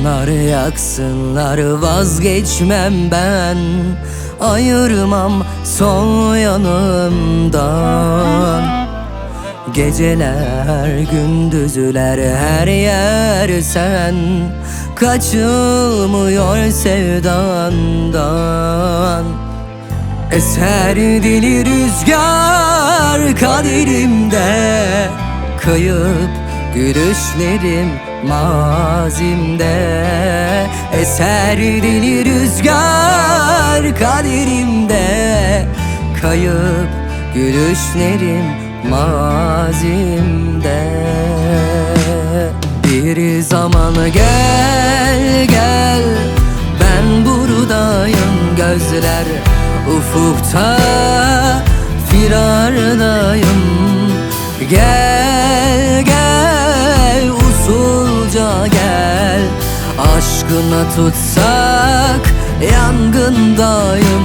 Yaksınlar yaksınlar vazgeçmem ben, ayırmam sol yanımdan. Geceler gündüzler her yer sen, kaçılmıyor sevdandan. Eser deli rüzgar kaderimde, kayıp gülüşlerim mazimde. Eser deli rüzgar kaderimde, kayıp gülüşlerim mazimde. Bir zaman gel gel, ben buradayım, gözler ufukta firardayım. Gel gel usulca gel, aşkına tutsak yangındayım.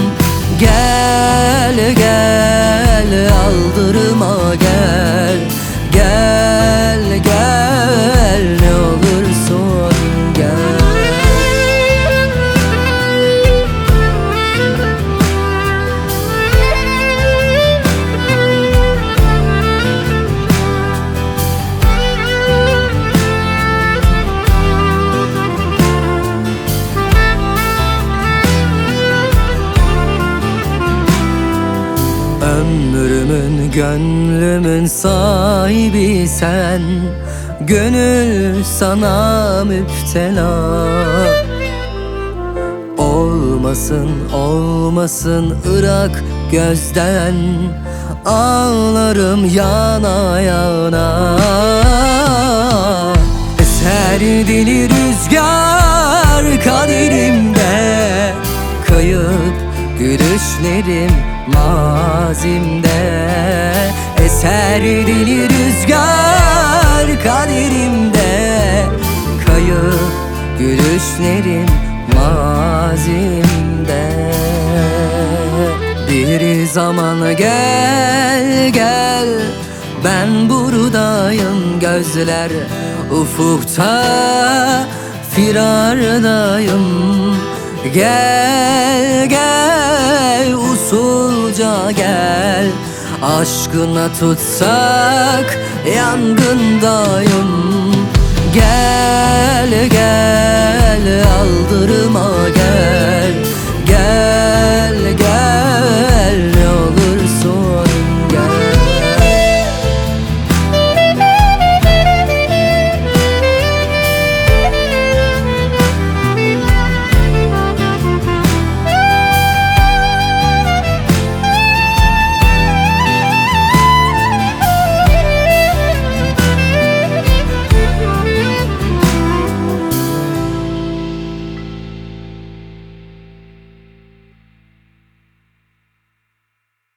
Gel gel aldırma gel, gel gel ne olursun gel. Ömrümün, gönlümün sahibi sen, gönül sana müptela. Olmasın, olmasın ırak gözden, ağlarım yana yana. Eser deli rüzgar kaderimde, kayıp gülüşlerim mazimde. Eser deli rüzgar kaderimde, kayıp gülüşlerim mazimde. Bir zaman gel gel, ben buradayım, gözler ufukta firardayım. Gel gel usulca gel, aşkına tutsak yangındayım. Gel gel aldırma gel.